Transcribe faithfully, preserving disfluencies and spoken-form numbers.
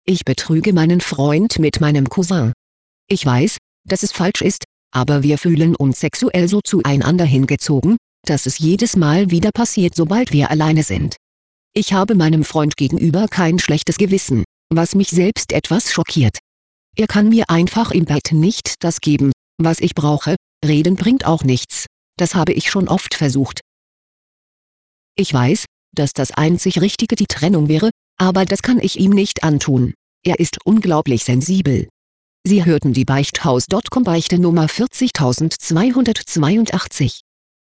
ich betrüge meinen Freund mit meinem Cousin. Ich weiß, dass es falsch ist, aber wir fühlen uns sexuell so zueinander hingezogen, dass es jedes Mal wieder passiert, sobald wir alleine sind. Ich habe meinem Freund gegenüber kein schlechtes Gewissen, was mich selbst etwas schockiert. Er kann mir einfach im Bett nicht das geben, was ich brauche, reden bringt auch nichts, das habe ich schon oft versucht. Ich weiß, dass das einzig Richtige die Trennung wäre, aber das kann ich ihm nicht antun. Er ist unglaublich sensibel. Sie hörten die Beichthaus Punkt com Beichte Nummer vierzigtausendzweihundertzweiundachtzig.